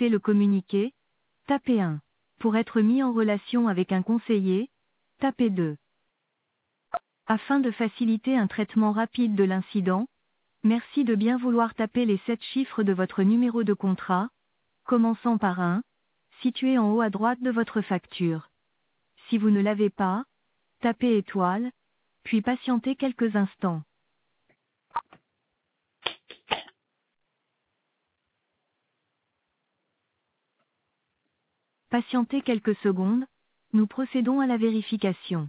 souhaitez le communiquer, tapez 1. Pour être mis en relation avec un conseiller, tapez 2. Afin de faciliter un traitement rapide de l'incident, merci de bien vouloir taper les 7 chiffres de votre numéro de contrat, commençant par 1, situé en haut à droite de votre facture. Si vous ne l'avez pas, tapez étoile, puis patientez quelques instants. Patientez quelques secondes, nous procédons à la vérification.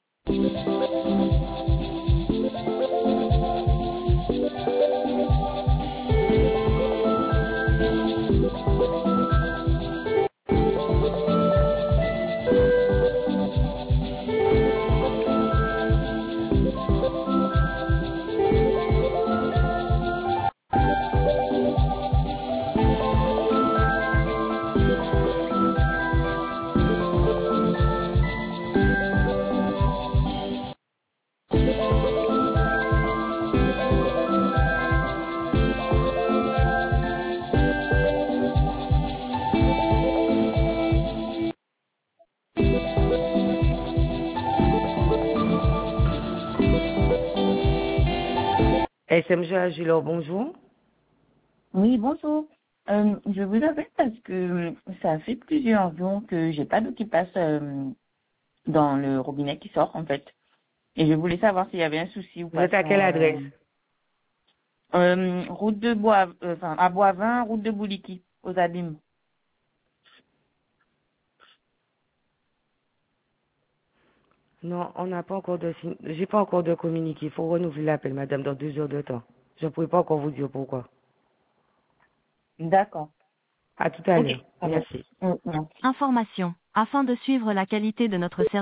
SMG Agilor, bonjour. Oui, bonjour. Je vous appelle parce que ça fait plusieurs jours que j'ai pas d'eau qui passe dans le robinet qui sort en fait. Et je voulais savoir s'il y avait un souci ou Vous pas. êtes à quelle adresse? Route de Bois, à Boivin, route de Bouliki, aux Abîmes. Non, on n'a pas encore de j'ai pas encore de communiqué. Il faut renouveler l'appel, madame, dans 2 heures de temps. Je ne pourrais pas encore vous dire pourquoi. D'accord. À tout à Ok. l'heure. Ça va. Merci. Merci. Information. Afin de suivre la qualité de notre service,